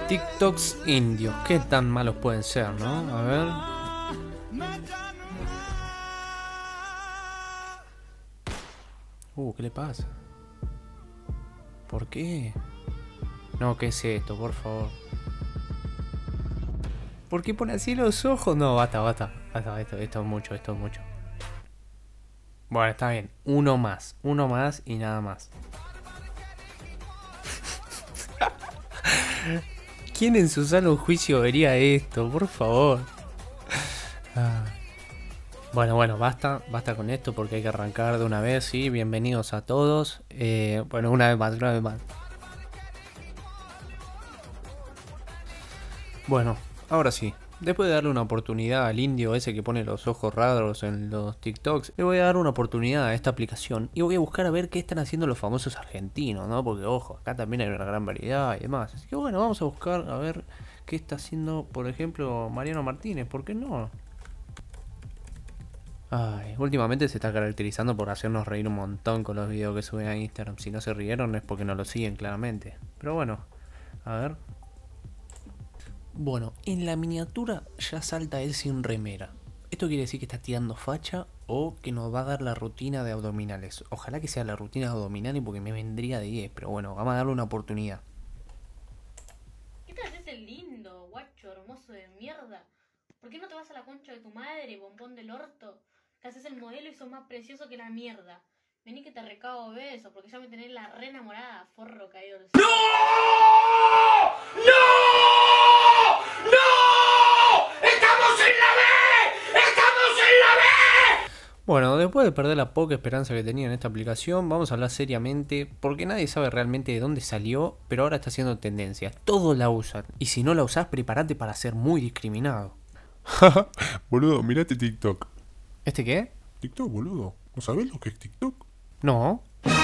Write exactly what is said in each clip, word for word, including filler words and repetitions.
TikToks indios, ¿qué tan malos pueden ser, no? A ver. Uh, ¿qué le pasa? ¿Por qué? No, ¿qué es esto? Por favor. ¿Por qué pone así los ojos? No, basta, basta. Basta, esto, esto es mucho, esto es mucho. Bueno, está bien. Uno más. Uno más y nada más. ¿Quién en su sano juicio vería esto? Por favor. Ah. Bueno, bueno, basta. Basta con esto porque hay que arrancar de una vez, ¿sí? Bienvenidos a todos. Eh, bueno, una vez más, una vez más. Bueno, ahora sí. Después de darle una oportunidad al indio ese que pone los ojos raros en los TikToks, le voy a dar una oportunidad a esta aplicación y voy a buscar a ver qué están haciendo los famosos argentinos, ¿no? Porque, ojo, acá también hay una gran variedad y demás. Así que bueno, vamos a buscar a ver qué está haciendo, por ejemplo, Mariano Martínez. ¿Por qué no? Ay, últimamente se está caracterizando por hacernos reír un montón con los videos que sube a Instagram. Si no se rieron es porque no lo siguen, claramente. Pero bueno, a ver. Bueno, en la miniatura ya salta él sin remera. Esto quiere decir que está tirando facha o que nos va a dar la rutina de abdominales. Ojalá que sea la rutina de abdominales porque me vendría de diez, pero bueno, vamos a darle una oportunidad. ¿Qué te haces el lindo, guacho hermoso de mierda? ¿Por qué no te vas a la concha de tu madre, bombón del orto? Que haces el modelo y sos más precioso que la mierda. Vení que te recago besos porque ya me tenés la re enamorada, forro caído del cielo. ¡No! ¡No! ¡No! ¡Estamos en la B! ¡Estamos en la B! Bueno, después de perder la poca esperanza que tenía en esta aplicación, vamos a hablar seriamente porque nadie sabe realmente de dónde salió, pero ahora está haciendo tendencia. Todos la usan y si no la usás, prepárate para ser muy discriminado. Boludo, mirate TikTok. ¿Este qué? TikTok, boludo. ¿No sabés lo que es TikTok? No.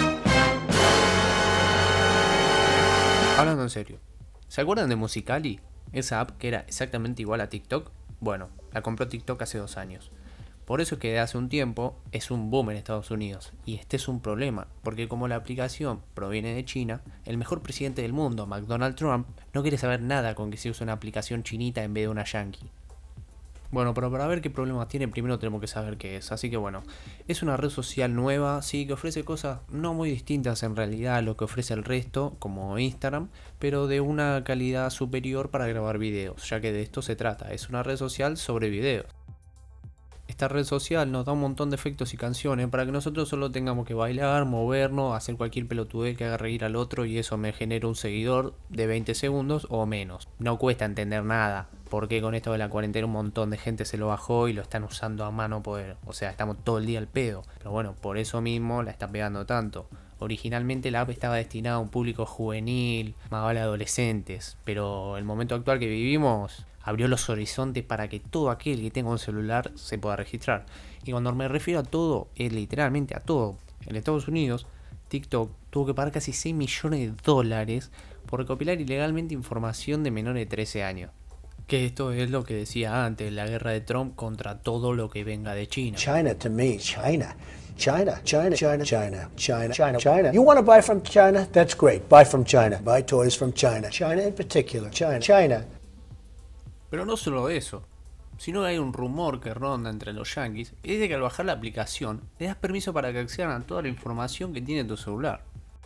Hablando en serio, ¿se acuerdan de Musical.ly? Esa app que era exactamente igual a TikTok. Bueno, la compró TikTok hace dos años. Por eso es que de hace un tiempo es un boom en Estados Unidos. Y este es un problema, porque como la aplicación proviene de China, el mejor presidente del mundo, Donald Trump, no quiere saber nada con que se use una aplicación chinita en vez de una yankee. Bueno, pero para ver qué problemas tiene, primero tenemos que saber qué es. Así que bueno, es una red social nueva, sí, que ofrece cosas no muy distintas en realidad a lo que ofrece el resto, como Instagram, pero de una calidad superior para grabar videos, ya que de esto se trata, es una red social sobre videos. Esta red social nos da un montón de efectos y canciones para que nosotros solo tengamos que bailar, movernos, hacer cualquier pelotudez que haga reír al otro y eso me genera un seguidor de veinte segundos o menos. No cuesta entender nada, porque con esto de la cuarentena un montón de gente se lo bajó y lo están usando a mano poder. O sea, estamos todo el día al pedo. Pero bueno, por eso mismo la está pegando tanto. Originalmente la app estaba destinada a un público juvenil, más vale adolescentes, pero el momento actual que vivimos abrió los horizontes para que todo aquel que tenga un celular se pueda registrar. Y cuando me refiero a todo, es literalmente a todo. En Estados Unidos, TikTok tuvo que pagar casi seis millones de dólares por recopilar ilegalmente información de menores de trece años. Que esto es lo que decía antes, la guerra de Trump contra todo lo que venga de China. China to me, China. China, China, China, China, China, China, China. You want to buy from China? That's great. Buy from China. Buy toys from China. China in particular. China, China. Pero no solo eso, sino que hay un rumor que ronda entre los yankees, es de que al bajar la aplicación le das permiso para que accedan a toda la información que tiene tu celular.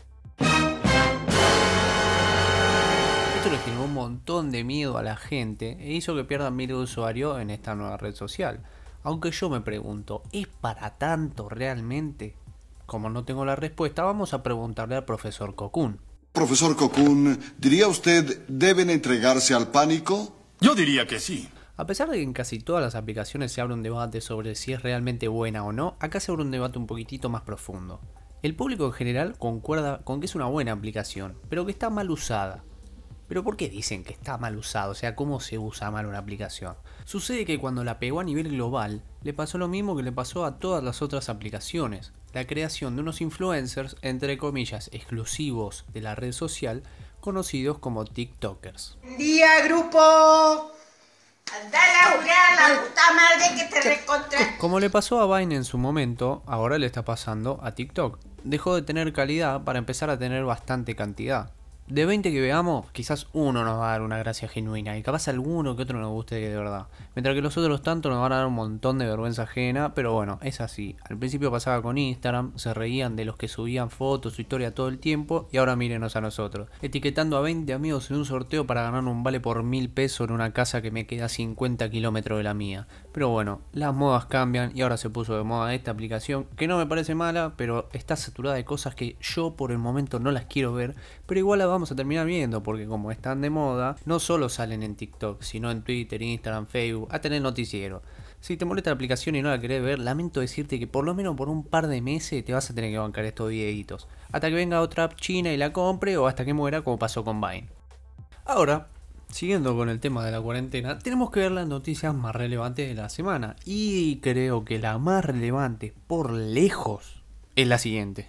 Esto le generó un montón de miedo a la gente e hizo que pierdan miles de usuarios en esta nueva red social. Aunque yo me pregunto, ¿es para tanto realmente? Como no tengo la respuesta, vamos a preguntarle al profesor Cocoon. Profesor Cocoon, ¿diría usted deben entregarse al pánico? Yo diría que sí. A pesar de que en casi todas las aplicaciones se abre un debate sobre si es realmente buena o no, acá se abre un debate un poquitito más profundo. El público en general concuerda con que es una buena aplicación, pero que está mal usada. ¿Pero por qué dicen que está mal usado? O sea, ¿cómo se usa mal una aplicación? Sucede que cuando la pegó a nivel global, le pasó lo mismo que le pasó a todas las otras aplicaciones. La creación de unos influencers, entre comillas, exclusivos de la red social, conocidos como TikTokers. Buen día, grupo. Andale a jugar a la puta madre que te recontra. Como le pasó a Vine en su momento, ahora le está pasando a TikTok. Dejó de tener calidad para empezar a tener bastante cantidad. De veinte que veamos, quizás uno nos va a dar una gracia genuina y capaz alguno que otro nos guste de verdad. Mientras que los otros tanto nos van a dar un montón de vergüenza ajena, pero bueno, es así. Al principio pasaba con Instagram, se reían de los que subían fotos, su historia todo el tiempo y ahora mírenos a nosotros. Etiquetando a veinte amigos en un sorteo para ganar un vale por mil pesos en una casa que me queda a cincuenta kilómetros de la mía. Pero bueno, las modas cambian y ahora se puso de moda esta aplicación que no me parece mala, pero está saturada de cosas que yo por el momento no las quiero ver, pero igual la vamos vamos a terminar viendo porque como están de moda, no solo salen en TikTok, sino en Twitter, Instagram, Facebook, hasta en el noticiero. Si te molesta la aplicación y no la querés ver, lamento decirte que por lo menos por un par de meses te vas a tener que bancar estos videitos, hasta que venga otra app china y la compre o hasta que muera como pasó con Vine. Ahora, siguiendo con el tema de la cuarentena, tenemos que ver las noticias más relevantes de la semana y creo que la más relevante por lejos es la siguiente.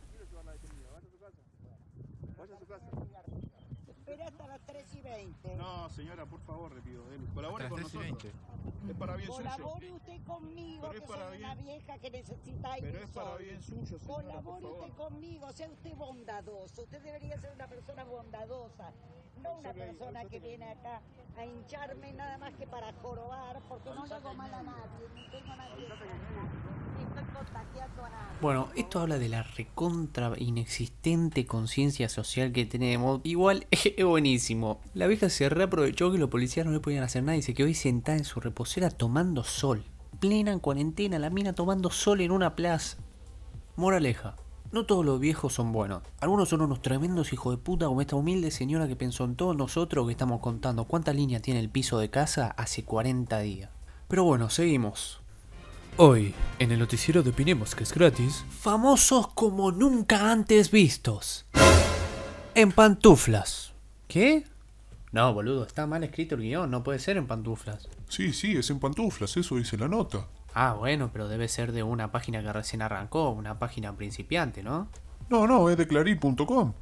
No, señora, por favor, le pido. Colabore con nosotros. Es para bien suyo. Colabore usted conmigo, Pero es que para soy bien. una vieja que necesita Pero ir es para sola. bien suyo, señora, por Colabore favor. usted conmigo, sea usted bondadoso. Usted debería ser una persona bondadosa, no una Avisale ahí, persona que avisale. viene acá a hincharme nada más que para jorobar, porque no le hago mal a nadie, ni tengo a nadie cerca, ni estoy contagiando a nadie. Bueno, esto habla de la recontra inexistente conciencia social que tenemos. Igual es buenísimo. La vieja se reaprovechó que los policías no le podían hacer nada y se quedó ahí sentada en su reposera tomando sol. Plena en cuarentena, la mina tomando sol en una plaza. Moraleja. No todos los viejos son buenos. Algunos son unos tremendos hijos de puta como esta humilde señora que pensó en todos nosotros que estamos contando cuánta línea tiene el piso de casa hace cuarenta días. Pero bueno, seguimos. Hoy, en el noticiero de Opinemos que es gratis, famosos como nunca antes vistos. En pantuflas. ¿Qué? No, boludo, está mal escrito el guión, no puede ser en pantuflas. Sí, sí, es en pantuflas, eso dice la nota. Ah, bueno, pero debe ser de una página que recién arrancó, una página principiante, ¿no? No, no, es de clarín punto com.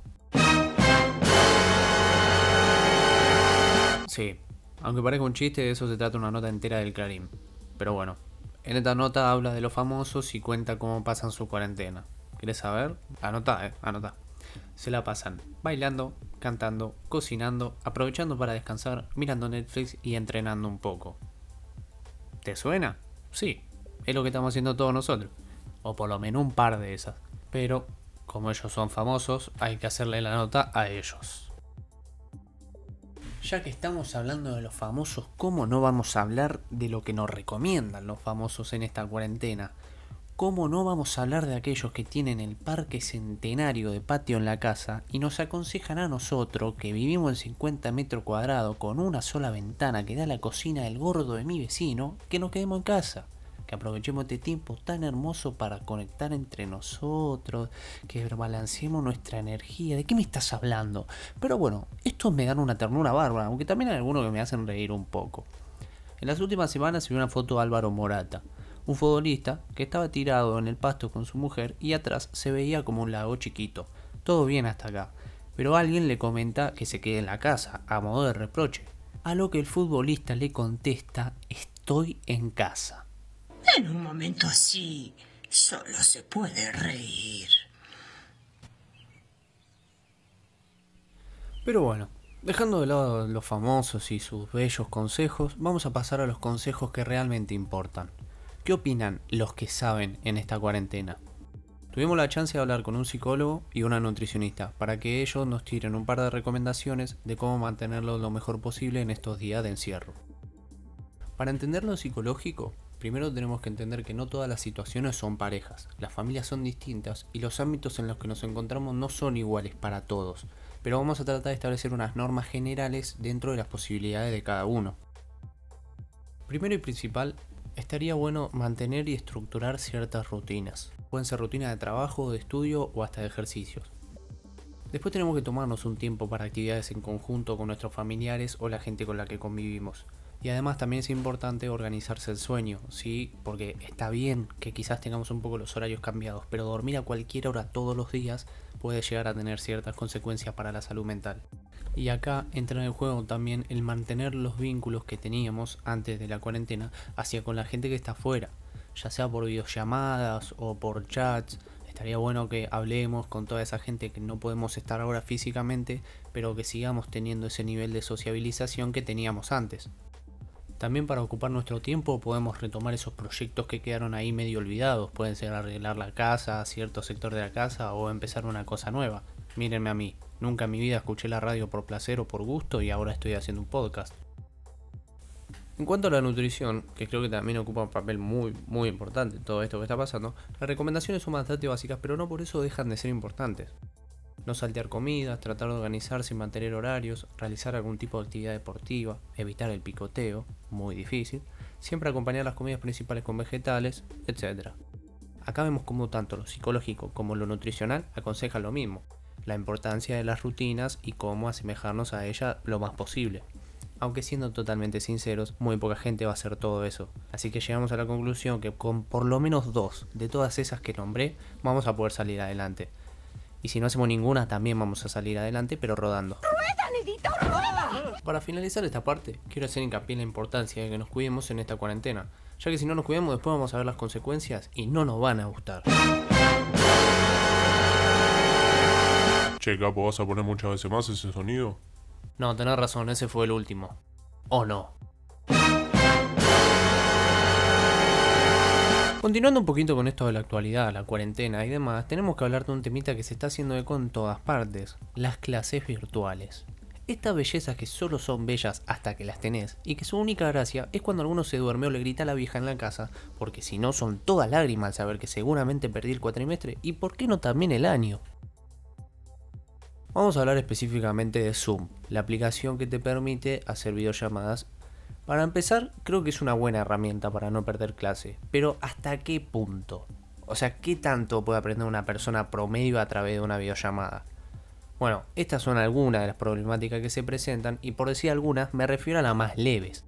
Sí, aunque parezca un chiste, de eso se trata una nota entera del Clarín. Pero bueno, en esta nota habla de los famosos y cuenta cómo pasan su cuarentena. ¿Querés saber? Anotá, eh, anotá. Se la pasan bailando, cantando, cocinando, aprovechando para descansar, mirando Netflix y entrenando un poco. ¿Te suena? Sí, es lo que estamos haciendo todos nosotros. O por lo menos un par de esas. Pero, como ellos son famosos, hay que hacerle la nota a ellos. Ya que estamos hablando de los famosos, ¿cómo no vamos a hablar de lo que nos recomiendan los famosos en esta cuarentena? ¿Cómo no vamos a hablar de aquellos que tienen el parque centenario de patio en la casa y nos aconsejan a nosotros, que vivimos en cincuenta metros cuadrados con una sola ventana que da a la cocina del gordo de mi vecino, que nos quedemos en casa? Que aprovechemos este tiempo tan hermoso para conectar entre nosotros, que balanceemos nuestra energía. ¿De qué me estás hablando? Pero bueno, estos me dan una ternura bárbara, aunque también hay algunos que me hacen reír un poco. En las últimas semanas se vio una foto de Álvaro Morata, un futbolista que estaba tirado en el pasto con su mujer y atrás se veía como un lago chiquito. Todo bien hasta acá, pero alguien le comenta que se quede en la casa, a modo de reproche. A lo que el futbolista le contesta: estoy en casa. En un momento así, solo se puede reír. Pero bueno, dejando de lado los famosos y sus bellos consejos, vamos a pasar a los consejos que realmente importan. ¿Qué opinan los que saben en esta cuarentena? Tuvimos la chance de hablar con un psicólogo y una nutricionista para que ellos nos tiren un par de recomendaciones de cómo mantenerlo lo mejor posible en estos días de encierro. Para entender lo psicológico, primero tenemos que entender que no todas las situaciones son parejas, las familias son distintas y los ámbitos en los que nos encontramos no son iguales para todos, pero vamos a tratar de establecer unas normas generales dentro de las posibilidades de cada uno. Primero y principal, estaría bueno mantener y estructurar ciertas rutinas. Pueden ser rutinas de trabajo, de estudio o hasta de ejercicios. Después tenemos que tomarnos un tiempo para actividades en conjunto con nuestros familiares o la gente con la que convivimos. Y además también es importante organizarse el sueño, ¿sí? Porque está bien que quizás tengamos un poco los horarios cambiados, pero dormir a cualquier hora todos los días puede llegar a tener ciertas consecuencias para la salud mental. Y acá entra en el juego también el mantener los vínculos que teníamos antes de la cuarentena hacia con la gente que está afuera, ya sea por videollamadas o por chats. estaría bueno que hablemos con toda esa gente que no podemos estar ahora físicamente, pero que sigamos teniendo ese nivel de sociabilización que teníamos antes. También para ocupar nuestro tiempo podemos retomar esos proyectos que quedaron ahí medio olvidados. Pueden ser arreglar la casa, cierto sector de la casa o empezar una cosa nueva. Mírenme a mí, nunca en mi vida escuché la radio por placer o por gusto y ahora estoy haciendo un podcast. En cuanto a la nutrición, que creo que también ocupa un papel muy muy importante en todo esto que está pasando, las recomendaciones son bastante básicas, pero no por eso dejan de ser importantes. No saltear comidas, tratar de organizarse y mantener horarios, realizar algún tipo de actividad deportiva, evitar el picoteo, muy difícil, siempre acompañar las comidas principales con vegetales, etcétera. Acá vemos cómo tanto lo psicológico como lo nutricional aconsejan lo mismo, la importancia de las rutinas y cómo asemejarnos a ellas lo más posible. Aunque siendo totalmente sinceros, muy poca gente va a hacer todo eso. Así que llegamos a la conclusión que con por lo menos dos de todas esas que nombré, vamos a poder salir adelante. Y si no hacemos ninguna, también vamos a salir adelante, pero rodando. ¡Rueda, Nedito, rueda! Para finalizar esta parte, quiero hacer hincapié en la importancia de que nos cuidemos en esta cuarentena, ya que si no nos cuidamos después vamos a ver las consecuencias y no nos van a gustar. Che, capo, ¿vas a poner muchas veces más ese sonido? No, tenés razón, ese fue el último. ¿O no? Continuando un poquito con esto de la actualidad, la cuarentena y demás, tenemos que hablar de un temita que se está haciendo eco en todas partes, las clases virtuales. Estas bellezas que solo son bellas hasta que las tenés, y que su única gracia es cuando alguno se duerme o le grita a la vieja en la casa, porque si no son todas lágrimas al saber que seguramente perdí el cuatrimestre, y por qué no también el año. Vamos a hablar específicamente de Zoom, la aplicación que te permite hacer videollamadas. Para empezar, creo que es una buena herramienta para no perder clase, pero ¿hasta qué punto? O sea, ¿qué tanto puede aprender una persona promedio a través de una videollamada? Bueno, estas son algunas de las problemáticas que se presentan y por decir algunas me refiero a las más leves.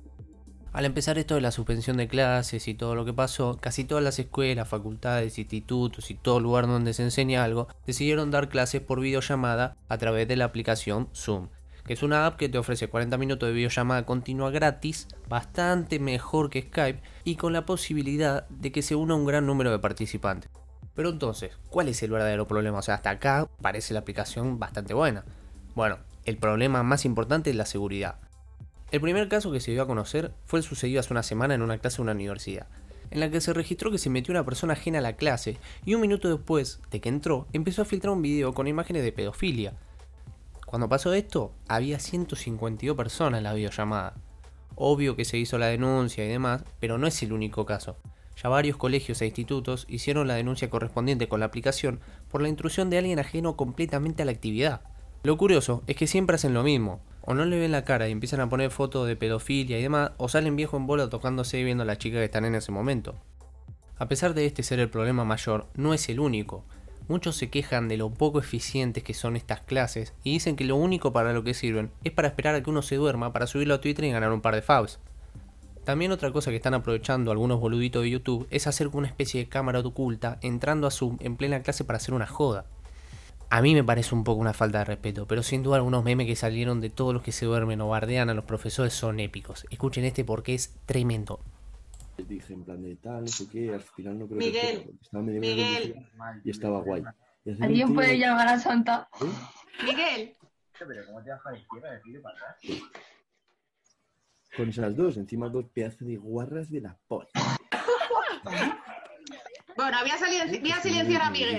Al empezar esto de la suspensión de clases y todo lo que pasó, casi todas las escuelas, facultades, institutos y todo lugar donde se enseña algo decidieron dar clases por videollamada a través de la aplicación Zoom, que es una app que te ofrece cuarenta minutos de videollamada continua gratis, bastante mejor que Skype y con la posibilidad de que se una un gran número de participantes. Pero entonces, ¿cuál es el verdadero problema? O sea, hasta acá parece la aplicación bastante buena. Bueno, el problema más importante es la seguridad. El primer caso que se dio a conocer fue el sucedido hace una semana en una clase de una universidad, en la que se registró que se metió una persona ajena a la clase y un minuto después de que entró empezó a filtrar un video con imágenes de pedofilia. Cuando pasó esto, había ciento cincuenta y dos personas en la videollamada. Obvio que se hizo la denuncia y demás, pero no es el único caso. Ya varios colegios e institutos hicieron la denuncia correspondiente con la aplicación por la intrusión de alguien ajeno completamente a la actividad. Lo curioso es que siempre hacen lo mismo. O no le ven la cara y empiezan a poner fotos de pedofilia y demás, o salen viejos en bola tocándose y viendo a la chica que están en ese momento. A pesar de este ser el problema mayor, no es el único. Muchos se quejan de lo poco eficientes que son estas clases y dicen que lo único para lo que sirven es para esperar a que uno se duerma para subirlo a Twitter y ganar un par de faves. También otra cosa que están aprovechando algunos boluditos de YouTube es hacer una especie de cámara oculta entrando a Zoom en plena clase para hacer una joda. A mí me parece un poco una falta de respeto, pero sin duda algunos memes que salieron de todos los que se duermen o bardean a los profesores son épicos. Escuchen este porque es tremendo. Dije en plan de tal, no sé qué, al final no creo Miguel, que estaba medio Miguel. y estaba guay. Y hacer un ¿Alguien tío- puede llamar a Santa? ¿Eh? Miguel. Pero ¿cómo te vas a la izquierda de pide para atrás? Con esas dos, encima dos pedazos de guarras de la polla. Bueno, voy a, salir, voy a silenciar a Miguel.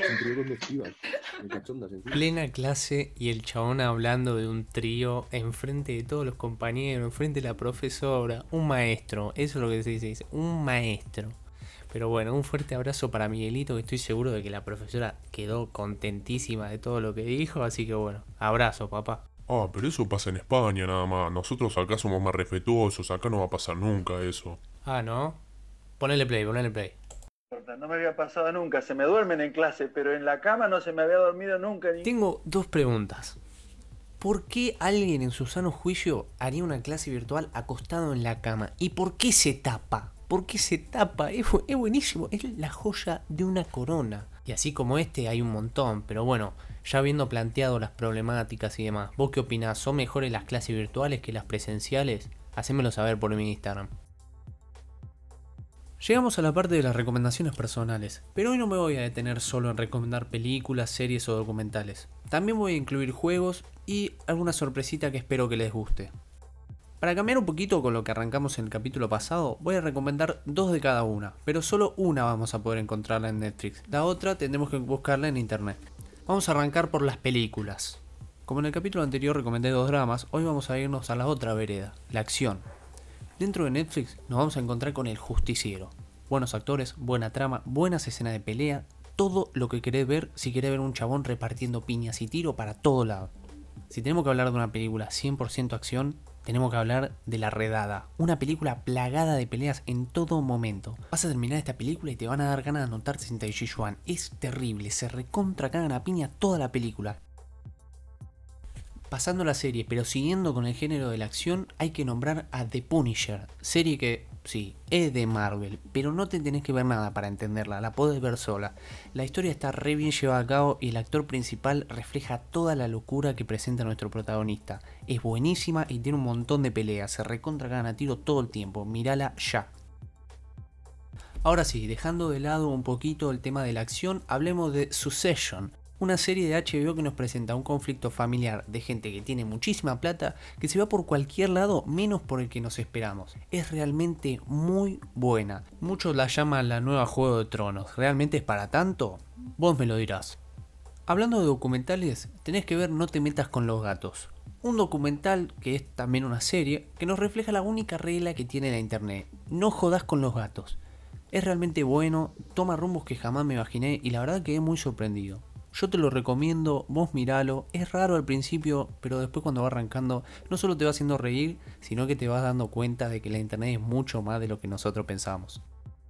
Plena clase y el chabón hablando de un trío enfrente de todos los compañeros, enfrente de la profesora, un maestro, eso es lo que se dice, dice, un maestro. Pero bueno, un fuerte abrazo para Miguelito, que estoy seguro de que la profesora quedó contentísima de todo lo que dijo, así que bueno, abrazo papá. Ah, pero eso pasa en España nada más. Nosotros acá somos más respetuosos, acá no va a pasar nunca eso. Ah, ¿no? Ponele play, ponele play. No me había pasado nunca, se me duermen en clase, pero en la cama no se me había dormido nunca. Ni... Tengo dos preguntas. ¿Por qué alguien en su sano juicio haría una clase virtual acostado en la cama? ¿Y por qué se tapa? ¿Por qué se tapa? Es, bu- es buenísimo, es la joya de una corona. Y así como este hay un montón, pero bueno, ya habiendo planteado las problemáticas y demás, ¿vos qué opinás? ¿Son mejores las clases virtuales que las presenciales? Hacémelo saber por mi Instagram. Llegamos a la parte de las recomendaciones personales, pero hoy no me voy a detener solo en recomendar películas, series o documentales. También voy a incluir juegos y alguna sorpresita que espero que les guste. Para cambiar un poquito con lo que arrancamos en el capítulo pasado, voy a recomendar dos de cada una, pero solo una vamos a poder encontrarla en Netflix, la otra tendremos que buscarla en internet. Vamos a arrancar por las películas. Como en el capítulo anterior recomendé dos dramas, hoy vamos a irnos a la otra vereda, la acción. Dentro de Netflix nos vamos a encontrar con El Justiciero. Buenos actores, buena trama, buenas escenas de pelea, todo lo que querés ver si querés ver un chabón repartiendo piñas y tiro para todo lado. Si tenemos que hablar de una película cien por ciento acción, tenemos que hablar de La Redada, una película plagada de peleas en todo momento. Vas a terminar esta película y te van a dar ganas de anotarte sin Sichuan. Es terrible, se recontra cagan a piña toda la película. Pasando la serie, pero siguiendo con el género de la acción, hay que nombrar a The Punisher, serie que, sí, es de Marvel, pero no te tenés que ver nada para entenderla, la podés ver sola. La historia está re bien llevada a cabo y el actor principal refleja toda la locura que presenta nuestro protagonista. Es buenísima y tiene un montón de peleas, se recontra cagan a tiro todo el tiempo, mírala ya. Ahora sí, dejando de lado un poquito el tema de la acción, hablemos de Succession. Una serie de H B O que nos presenta un conflicto familiar de gente que tiene muchísima plata, que se va por cualquier lado menos por el que nos esperamos. Es realmente muy buena. Muchos la llaman la nueva Juego de Tronos. ¿Realmente es para tanto? Vos me lo dirás. Hablando de documentales, tenés que ver No te metas con los gatos. Un documental que es también una serie que nos refleja la única regla que tiene la internet. No jodás con los gatos. Es realmente bueno, toma rumbos que jamás me imaginé y la verdad quedé muy sorprendido. Yo te lo recomiendo, vos miralo, es raro al principio, pero después cuando va arrancando no solo te va haciendo reír, sino que te vas dando cuenta de que la internet es mucho más de lo que nosotros pensamos.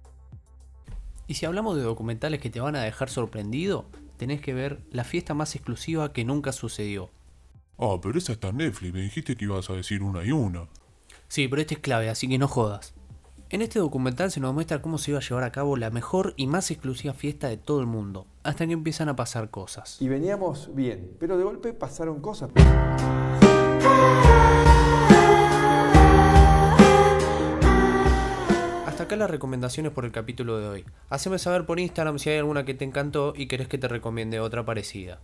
Y si hablamos de documentales que te van a dejar sorprendido, tenés que ver La fiesta más exclusiva que nunca sucedió. Ah, pero esa está en Netflix, me dijiste que ibas a decir una y una. Sí, pero este es clave, así que no jodas. En este documental se nos muestra cómo se iba a llevar a cabo la mejor y más exclusiva fiesta de todo el mundo, hasta que empiezan a pasar cosas. Y veníamos bien, pero de golpe pasaron cosas. Hasta acá las recomendaciones por el capítulo de hoy. Haceme saber por Instagram si hay alguna que te encantó y querés que te recomiende otra parecida.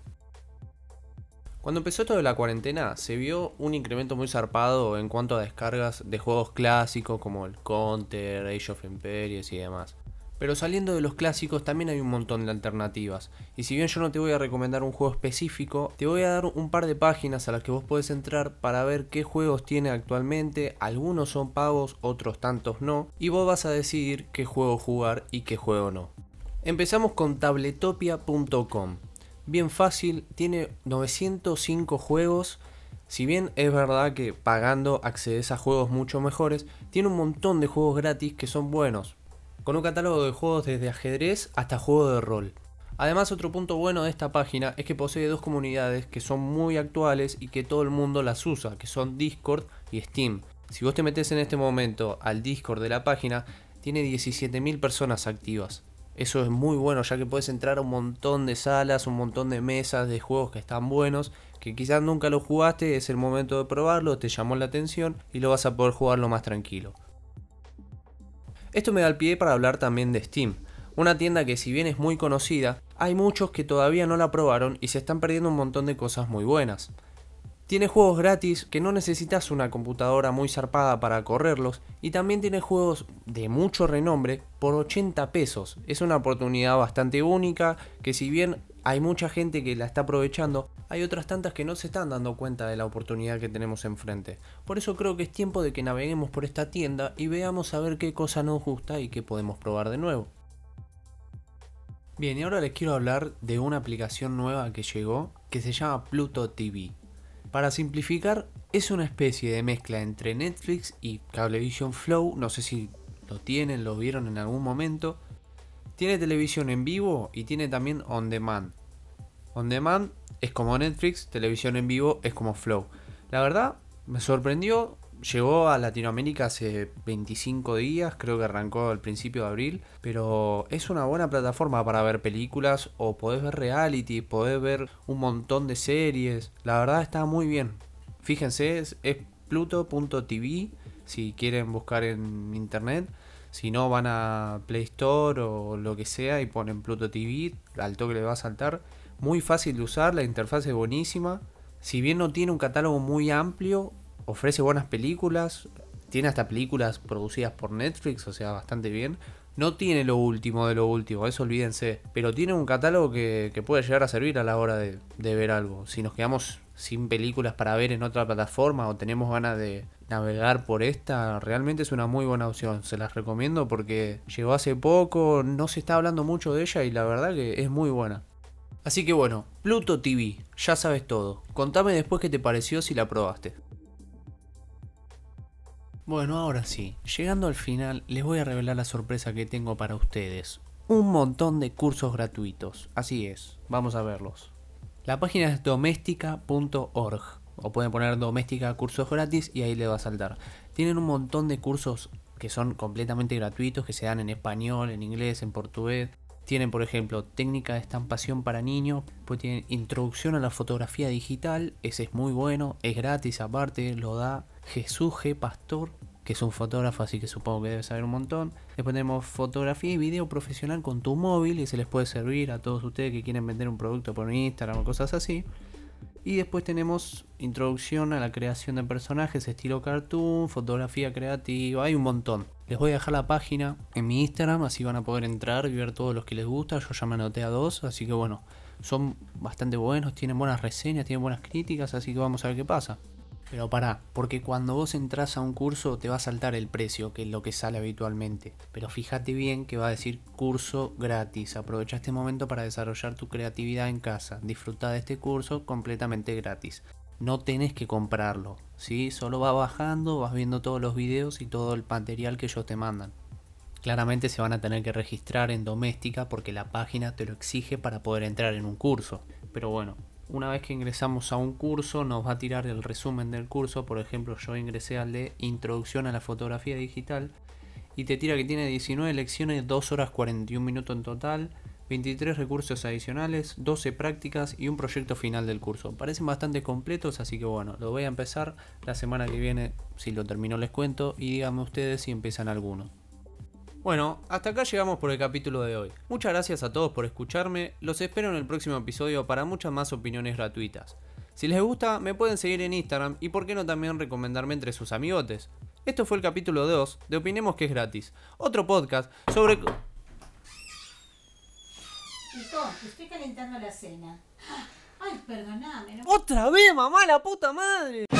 Cuando empezó todo de la cuarentena, se vio un incremento muy zarpado en cuanto a descargas de juegos clásicos como el Counter, Age of Empires y demás. Pero saliendo de los clásicos también hay un montón de alternativas. Y si bien yo no te voy a recomendar un juego específico, te voy a dar un par de páginas a las que vos podés entrar para ver qué juegos tiene actualmente. Algunos son pagos, otros tantos no. Y vos vas a decidir qué juego jugar y qué juego no. Empezamos con tabletopia punto com. Bien fácil, tiene novecientos cinco juegos. Si bien es verdad que pagando accedes a juegos mucho mejores, tiene un montón de juegos gratis que son buenos, con un catálogo de juegos desde ajedrez hasta juego de rol. Además, otro punto bueno de esta página es que posee dos comunidades que son muy actuales y que todo el mundo las usa, que son Discord y Steam. Si vos te metés en este momento al Discord de la página, tiene diecisiete mil personas activas. Eso es muy bueno, ya que puedes entrar a un montón de salas, un montón de mesas de juegos que están buenos, que quizás nunca lo jugaste, es el momento de probarlo, te llamó la atención y lo vas a poder jugarlo más tranquilo. Esto me da el pie para hablar también de Steam, una tienda que si bien es muy conocida, hay muchos que todavía no la probaron y se están perdiendo un montón de cosas muy buenas. Tiene juegos gratis que no necesitas una computadora muy zarpada para correrlos y también tiene juegos de mucho renombre por ochenta pesos. Es una oportunidad bastante única que si bien hay mucha gente que la está aprovechando, hay otras tantas que no se están dando cuenta de la oportunidad que tenemos enfrente. Por eso creo que es tiempo de que naveguemos por esta tienda y veamos a ver qué cosa nos gusta y qué podemos probar de nuevo. Bien, y ahora les quiero hablar de una aplicación nueva que llegó que se llama Pluto T V. Para simplificar, es una especie de mezcla entre Netflix y Cablevisión Flow, no sé si lo tienen, lo vieron en algún momento. Tiene televisión en vivo y tiene también on demand. On demand es como Netflix, televisión en vivo es como Flow. La verdad, me sorprendió, llegó a Latinoamérica hace veinticinco días, creo que arrancó al principio de abril, pero es una buena plataforma para ver películas o podés ver reality, podés ver un montón de series, la verdad está muy bien. Fíjense, es, es pluto punto t v si quieren buscar en internet. Si no, van a Play Store o lo que sea y ponen Pluto T V, al toque le va a saltar. Muy fácil de usar, la interfaz es buenísima. Si bien no tiene un catálogo muy amplio, ofrece buenas películas. Tiene hasta películas producidas por Netflix, o sea, bastante bien. No tiene lo último de lo último, eso olvídense. Pero tiene un catálogo que, que puede llegar a servir a la hora de, de ver algo. Si nos quedamos sin películas para ver en otra plataforma o tenemos ganas de navegar por esta, realmente es una muy buena opción. Se las recomiendo porque llegó hace poco, no se está hablando mucho de ella y la verdad que es muy buena. Así que bueno, Pluto T V, ya sabes todo. Contame después qué te pareció si la probaste. Bueno, ahora sí, llegando al final les voy a revelar la sorpresa que tengo para ustedes. Un montón de cursos gratuitos, así es, vamos a verlos. La página es doméstica punto org, o pueden poner doméstica cursos gratis y ahí le va a saltar. Tienen un montón de cursos que son completamente gratuitos, que se dan en español, en inglés, en portugués. Tienen, por ejemplo, técnica de estampación para niños, pues tienen introducción a la fotografía digital, ese es muy bueno, es gratis aparte, lo da Jesús G. Pastor, que es un fotógrafo, así que supongo que debe saber un montón. Después tenemos fotografía y video profesional con tu móvil, y se les puede servir a todos ustedes que quieren vender un producto por Instagram o cosas así. Y después tenemos introducción a la creación de personajes estilo cartoon, fotografía creativa, hay un montón. Les voy a dejar la página en mi Instagram, así van a poder entrar y ver todos los que les gusta. Yo ya me anoté a dos, así que bueno, son bastante buenos, tienen buenas reseñas, tienen buenas críticas, así que vamos a ver qué pasa. Pero pará, porque cuando vos entras a un curso te va a saltar el precio, que es lo que sale habitualmente. Pero fíjate bien que va a decir curso gratis. Aprovecha este momento para desarrollar tu creatividad en casa. Disfruta de este curso completamente gratis. No tenés que comprarlo, ¿sí? Solo va bajando, vas viendo todos los videos y todo el material que ellos te mandan. Claramente se van a tener que registrar en Doméstica porque la página te lo exige para poder entrar en un curso. Pero bueno, una vez que ingresamos a un curso nos va a tirar el resumen del curso. Por ejemplo, yo ingresé al de Introducción a la Fotografía Digital y te tira que tiene diecinueve lecciones, dos horas cuarenta y un minutos en total, veintitrés recursos adicionales, doce prácticas y un proyecto final del curso. Parecen bastante completos, así que bueno, lo voy a empezar la semana que viene. Si lo termino les cuento y díganme ustedes si empiezan alguno. Bueno, hasta acá llegamos por el capítulo de hoy. Muchas gracias a todos por escucharme, los espero en el próximo episodio para muchas más opiniones gratuitas. Si les gusta, me pueden seguir en Instagram y por qué no también recomendarme entre sus amigotes. Esto fue el capítulo dos de Opinemos que es gratis, otro podcast sobre... Hijo, estoy calentando la cena. Ay, perdoname. ¿No? ¡Otra vez, mamá, la puta madre!